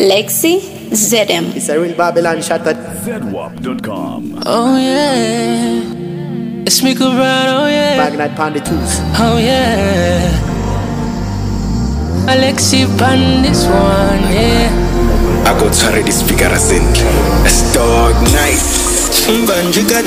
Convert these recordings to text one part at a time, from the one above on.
Lexi ZM. It's a real Babylon shot at ZWAP.com. Oh yeah, it's me Brown, oh yeah. Magnite Pound the Tools. Oh yeah, Alexi Pan this one, yeah. I go carry this figure as in a dog night. Banjika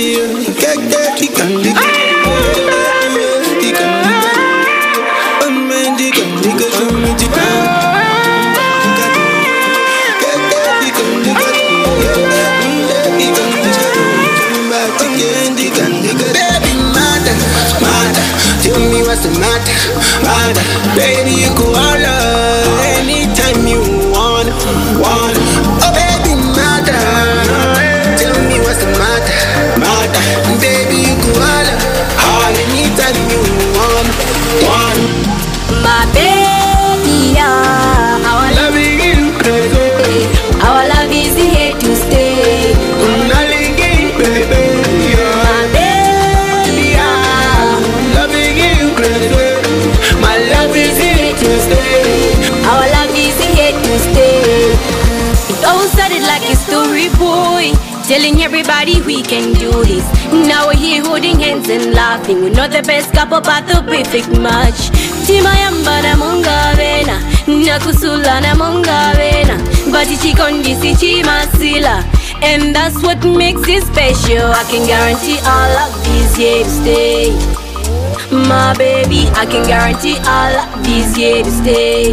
baby, matter, tell me what's the matter, baby, you go all anytime you want, oh baby, matter, tell me what's the matter, baby, you go all anytime you want, My baby, yeah. Our love loving crazy, our love is here to stay. baby, My baby, yeah. loving you crazy, my love is here to stay. Our love is here to stay. It all started like a story, boy, telling everybody we can do this. Now we're here holding hands and laughing. We're not the best couple, but the perfect match. Tima yamba na munga vena, nakusula na munga vena, but ichikondi si chimasila, and that's what makes it special. I can guarantee all of these here to stay. My baby, I can guarantee all of these here to stay.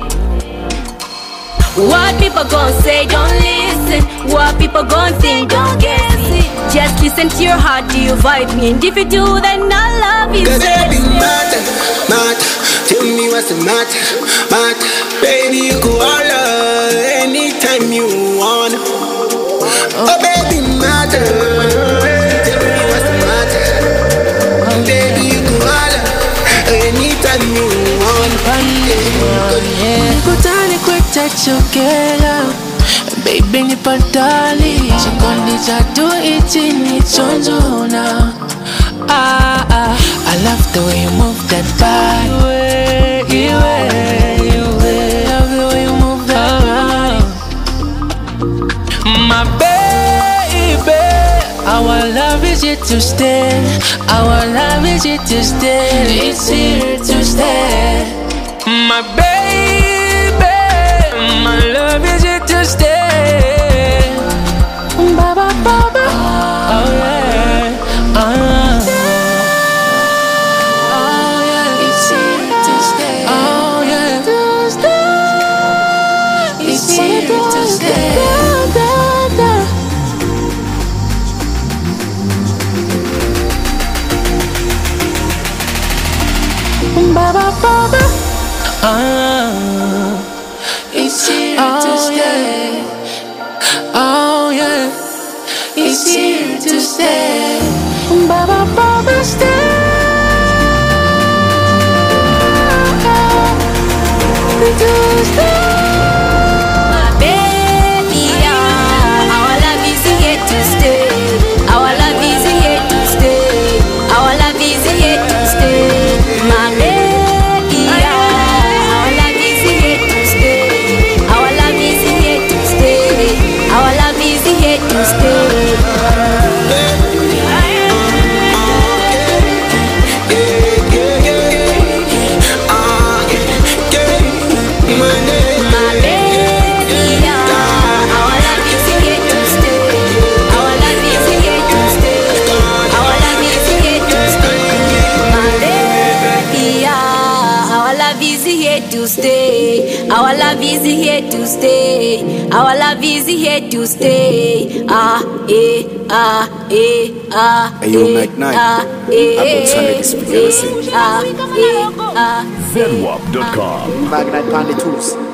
What people gon' say, don't listen. What people gon' think, don't guess it. Just listen to your heart, do you vibe me? And if you do, then I love you. Cause baby, matter, tell me what's the matter, baby, you go all anytime you want, oh baby, matter, tell me what's the matter, baby, you go all anytime you want, Nikutane kwetachokela, baby nipatali, chikondi chatu ichi nichonjona. I love the way you move that body. Love the way you move that body. My baby, our love is here to stay. Our love is here to stay. It's here to stay. My baby, my love is here to stay. Baba, baba, oh yeah, oh yeah, it's here to stay. Oh yeah, to stay. It's here to stay. Baba, baba, it's here to stay. Oh yeah, it's here to stay. Baba, baba, stay. To stay. My baby, yeah. Our love is here to stay. Our love is here to stay. Our love is here to stay. My baby, yeah. Our love is here to stay. Our love is here to stay. Our love is here to stay. My baby, yeah. Our love is here to stay. Our love is here to stay. Our love is here to stay. My baby, yeah. Our love is here to stay. Our love is here to stay. Our love is here to stay. Hey, yo, Magnite, I go carry this figure as in ZWAP.com. Magnite Pound the Tools.